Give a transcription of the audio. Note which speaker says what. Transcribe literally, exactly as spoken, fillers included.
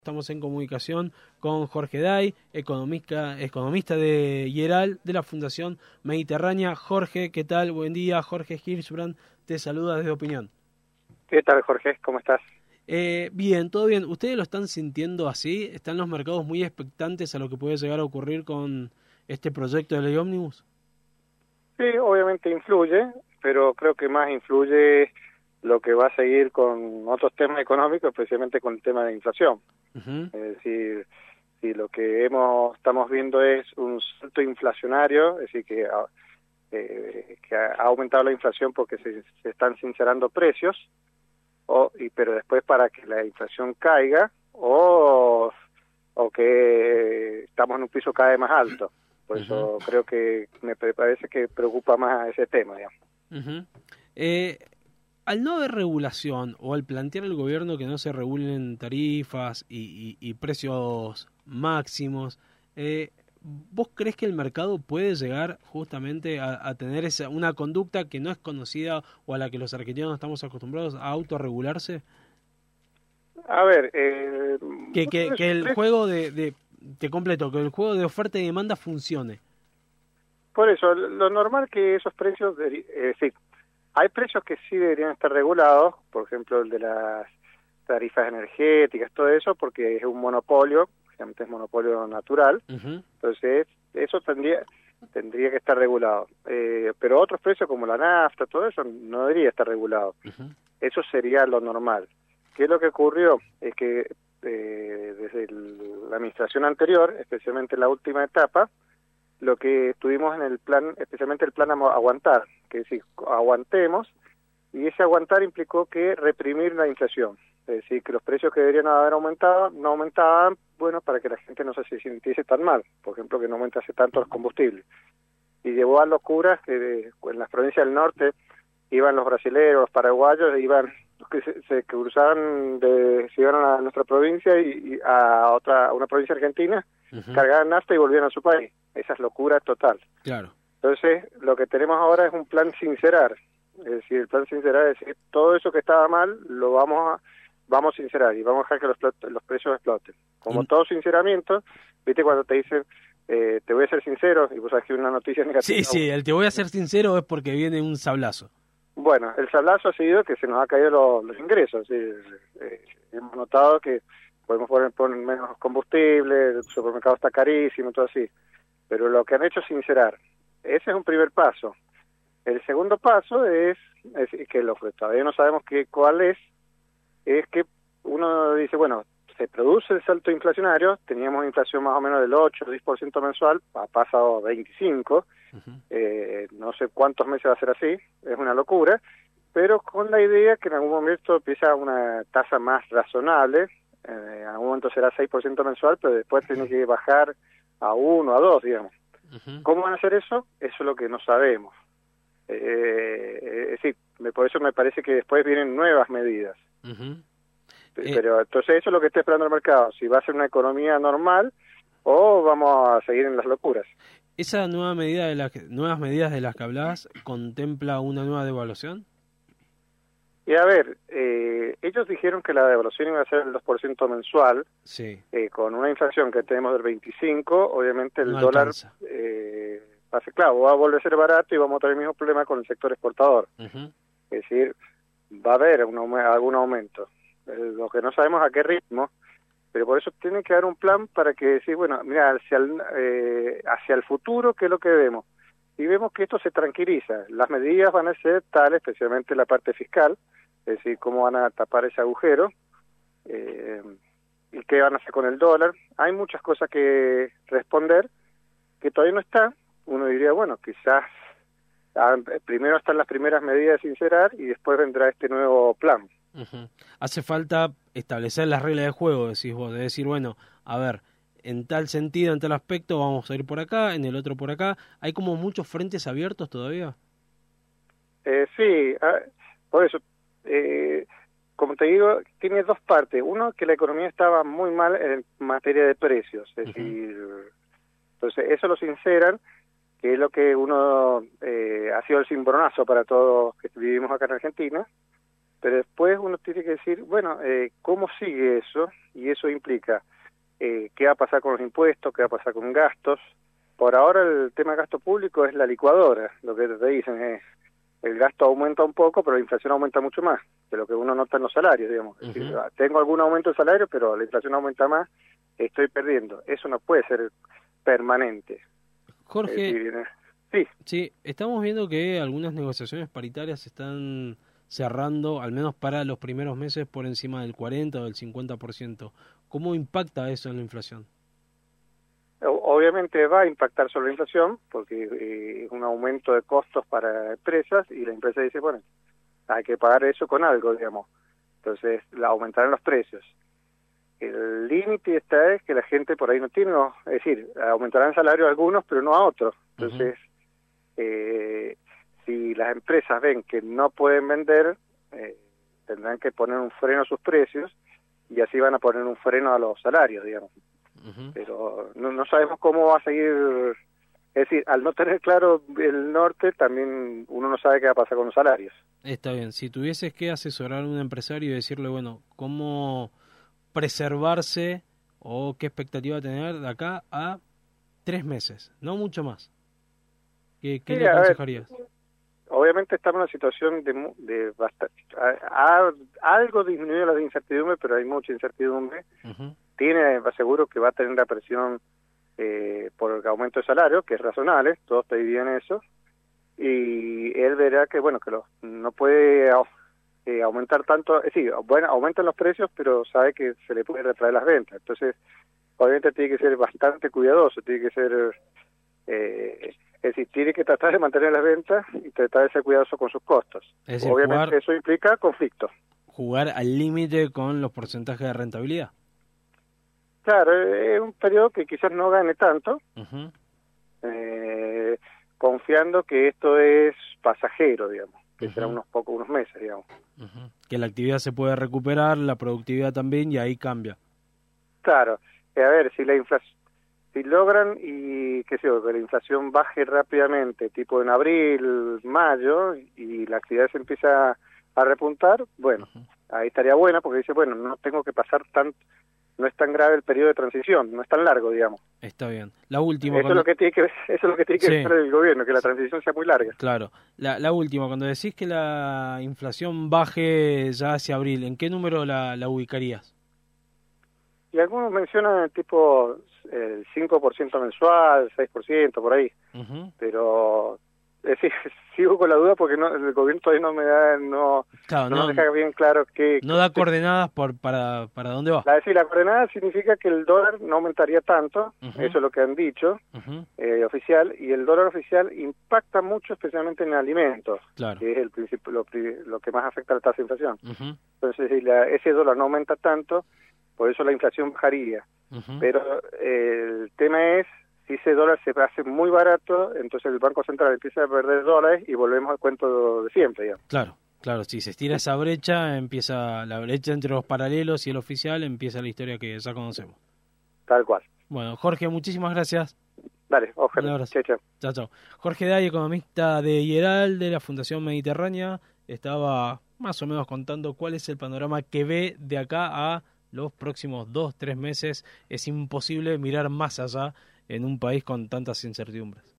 Speaker 1: Estamos en comunicación con Jorge Day, economista, economista de IERAL, de la Fundación Mediterránea. Jorge, ¿qué tal? Buen día. Jorge Hirschbrand te saluda desde Opinión.
Speaker 2: ¿Qué tal, Jorge? ¿Cómo estás?
Speaker 1: Eh, bien, todo bien. ¿Ustedes lo están sintiendo así? ¿Están los mercados muy expectantes a lo que puede llegar a ocurrir con este proyecto de ley ómnibus?
Speaker 2: Sí, obviamente influye, pero creo que más influye lo que va a seguir con otros temas económicos, especialmente con el tema de inflación. Uh-huh. Es decir, si lo que hemos estamos viendo es un salto inflacionario, es decir, que, eh, que ha aumentado la inflación porque se, se están sincerando precios, o, y, pero después para que la inflación caiga, o, o que estamos en un piso cada vez más alto. Por uh-huh. eso creo que me parece que preocupa más ese tema, digamos.
Speaker 1: Uh-huh. eh... Al no haber regulación o al plantear el gobierno que no se regulen tarifas y, y, y precios máximos, eh, ¿vos crees que el mercado puede llegar justamente a, a tener esa una conducta que no es conocida o a la que los argentinos estamos acostumbrados a autorregularse?
Speaker 2: A ver, eh,
Speaker 1: que, que, que el juego de, de te completo, que el juego de oferta y demanda funcione.
Speaker 2: Por eso, lo normal que esos precios, eh, sí. Hay precios que sí deberían estar regulados, por ejemplo el de las tarifas energéticas, todo eso, porque es un monopolio, generalmente es monopolio natural, uh-huh. Entonces eso tendría tendría que estar regulado. Eh, pero otros precios como la nafta, todo eso no debería estar regulado. Uh-huh. Eso sería lo normal. ¿Qué es lo que ocurrió? Es que eh, desde el, la administración anterior, especialmente en la última etapa, lo que tuvimos en el plan, especialmente el plan aguantar, que es decir, aguantemos, y ese aguantar implicó que reprimir la inflación, es decir, que los precios que deberían haber aumentado no aumentaban, bueno, para que la gente no se sintiese tan mal, por ejemplo, que no aumentase tanto los combustibles. Y llevó a locuras que de, en las provincias del norte iban los brasileños, los paraguayos, iban los que se, se cruzaban, de, se iban a nuestra provincia y, y a otra, a una provincia argentina, uh-huh. Cargaban nafta y volvían a su país. Esa es locura total.
Speaker 1: Claro.
Speaker 2: Entonces, lo que tenemos ahora es un plan sincerar. Es decir, el plan sincerar es decir, todo eso que estaba mal, lo vamos a vamos a sincerar y vamos a dejar que los, los precios exploten. Como y... todo sinceramiento, viste cuando te dicen, eh, te voy a ser sincero, y vos sabés que una noticia negativa.
Speaker 1: Sí, sí, el te voy a ser sincero es porque viene un sablazo.
Speaker 2: Bueno, el sablazo ha sido que se nos ha caído los, los ingresos. ¿Sí? Eh, hemos notado que podemos poner, poner menos combustible, el supermercado está carísimo, todo así. Pero lo que han hecho es sincerar. Ese es un primer paso. El segundo paso es, es que lo que todavía no sabemos qué, cuál es, es que uno dice, bueno, se produce el salto inflacionario, teníamos inflación más o menos del ocho, diez por ciento mensual, ha pasado a veinticinco, uh-huh. eh, no sé cuántos meses va a ser así, es una locura, pero con la idea que en algún momento empieza una tasa más razonable, eh, en algún momento será seis por ciento mensual, pero después tiene que bajar a uno, a dos, digamos. Uh-huh. ¿Cómo van a hacer eso? Eso es lo que no sabemos. Eh, es decir, por eso me parece que después vienen nuevas medidas. Uh-huh. Pero eh, entonces eso es lo que está esperando el mercado, si va a ser una economía normal o vamos a seguir en las locuras.
Speaker 1: ¿Esa nueva medida de las nuevas medidas de las que hablabas contempla una nueva devaluación?
Speaker 2: Y a ver, eh, ellos dijeron que la devaluación iba a ser el dos por ciento mensual,
Speaker 1: sí. eh,
Speaker 2: con una inflación que tenemos del veinticinco, obviamente el no dólar eh, va a ser, claro, va a volver a ser barato y vamos a tener el mismo problema con el sector exportador. Uh-huh. Es decir, va a haber un, algún aumento. Eh, lo que no sabemos a qué ritmo, pero por eso tiene que haber un plan para que decir, bueno, mira, hacia el, eh, hacia el futuro, ¿qué es lo que vemos? Y vemos que esto se tranquiliza. Las medidas van a ser tales, especialmente la parte fiscal, es decir, cómo van a tapar ese agujero, eh, y qué van a hacer con el dólar. Hay muchas cosas que responder que todavía no están. Uno diría, bueno, quizás ah, primero están las primeras medidas de sincerar y después vendrá este nuevo plan.
Speaker 1: Uh-huh. Hace falta establecer las reglas de juego, decís vos, de decir, bueno, a ver, en tal sentido, en tal aspecto, vamos a ir por acá, en el otro por acá. ¿Hay como muchos frentes abiertos todavía?
Speaker 2: Eh, sí, ah, por eso, eh, como te digo, tiene dos partes. Uno, que la economía estaba muy mal en materia de precios, es uh-huh. decir, entonces eso lo sinceran, que es lo que uno, eh, ha sido el cimbronazo para todos que vivimos acá en Argentina, pero después uno tiene que decir, bueno, eh, ¿cómo sigue eso? Y eso implica eh, qué va a pasar con los impuestos, qué va a pasar con gastos. Por ahora el tema de gasto público es la licuadora, lo que te dicen es, el gasto aumenta un poco, pero la inflación aumenta mucho más de lo que uno nota en los salarios, digamos. Uh-huh. Es decir, tengo algún aumento de salario, pero la inflación aumenta más, estoy perdiendo. Eso no puede ser permanente.
Speaker 1: Jorge,
Speaker 2: es decir, sí.
Speaker 1: sí, estamos viendo que algunas negociaciones paritarias están cerrando, al menos para los primeros meses, por encima del cuarenta o del cincuenta por ciento. ¿Cómo impacta eso en la inflación?
Speaker 2: Obviamente va a impactar sobre la inflación, porque eh, es un aumento de costos para empresas, y la empresa dice, bueno, hay que pagar eso con algo, digamos. Entonces, la aumentarán los precios. El límite está es que la gente por ahí no tiene, no, es decir, aumentarán salarios a algunos, pero no a otros. Entonces, uh-huh. eh, si las empresas ven que no pueden vender, eh, tendrán que poner un freno a sus precios, y así van a poner un freno a los salarios, digamos. Uh-huh. Pero no, no sabemos cómo va a seguir, es decir, al no tener claro el norte, también uno no sabe qué va a pasar con los salarios.
Speaker 1: Está bien, si tuvieses que asesorar a un empresario y decirle, bueno, cómo preservarse o qué expectativa tener de acá a tres meses, no mucho más, ¿qué, qué sí, le aconsejarías?
Speaker 2: Ver, obviamente estamos en una situación de, de bastante, ha, ha, algo disminuido la incertidumbre, pero hay mucha incertidumbre. Uh-huh. Tiene, seguro que va a tener la presión eh, por el aumento de salario, que es razonable, todos te dirían eso, y él verá que, bueno, que lo, no puede eh, aumentar tanto, es decir, bueno, aumentan los precios, pero sabe que se le puede retraer las ventas. Entonces, obviamente tiene que ser bastante cuidadoso, tiene que ser, eh, es decir, tiene que tratar de mantener las ventas y tratar de ser cuidadoso con sus costos.
Speaker 1: Es decir,
Speaker 2: obviamente
Speaker 1: jugar,
Speaker 2: eso implica conflicto.
Speaker 1: Jugar al límite con los porcentajes de rentabilidad.
Speaker 2: Claro, es un periodo que quizás no gane tanto,
Speaker 1: uh-huh.
Speaker 2: eh, confiando que esto es pasajero, digamos, que uh-huh. será unos pocos, unos meses, digamos.
Speaker 1: Uh-huh. Que la actividad se puede recuperar, la productividad también, y ahí cambia.
Speaker 2: Claro, eh, a ver, si la inflación, si logran y qué sé yo, que la inflación baje rápidamente, tipo en abril, mayo, y la actividad se empieza a repuntar, bueno, uh-huh. ahí estaría buena, porque dice, bueno, no tengo que pasar tanto, no es tan grave el periodo de transición, no es tan largo, digamos.
Speaker 1: Está bien. La última.
Speaker 2: Eso,
Speaker 1: Cuando...
Speaker 2: es lo que tiene que, eso es lo que tiene que sí. hacer el gobierno, que la transición sea muy larga.
Speaker 1: Claro. La, la última, cuando decís que la inflación baje ya hacia abril, ¿en qué número la, la ubicarías?
Speaker 2: Y algunos mencionan tipo el cinco por ciento mensual, seis por ciento, por ahí. Uh-huh. Pero es decir, sigo con la duda porque no, el gobierno todavía no me da, no,
Speaker 1: claro,
Speaker 2: no,
Speaker 1: no
Speaker 2: me deja bien claro qué...
Speaker 1: No da coordenadas por para para dónde va.
Speaker 2: La, decir, la coordenada significa que el dólar no aumentaría tanto, uh-huh. eso es lo que han dicho, uh-huh. eh, oficial, y el dólar oficial impacta mucho especialmente en alimentos,
Speaker 1: claro.
Speaker 2: que es el principio, lo, lo que más afecta a la tasa de inflación.
Speaker 1: Uh-huh.
Speaker 2: Entonces, si la, ese dólar no aumenta tanto, por eso la inflación bajaría. Uh-huh. Pero eh, el tema es, si ese dólar se hace muy barato, entonces el Banco Central empieza a perder dólares y volvemos al cuento de siempre, digamos.
Speaker 1: Claro, claro, si se estira esa brecha, empieza la brecha entre los paralelos y el oficial, empieza la historia que ya conocemos.
Speaker 2: Tal cual.
Speaker 1: Bueno, Jorge, muchísimas gracias.
Speaker 2: Dale, ojalá.
Speaker 1: Un abrazo.
Speaker 2: Chao, chao.
Speaker 1: Chao, chao. Jorge Day, economista de IERAL, de la Fundación Mediterránea, estaba más o menos contando cuál es el panorama que ve de acá a los próximos dos, tres meses. Es imposible mirar más allá en un país con tantas incertidumbres.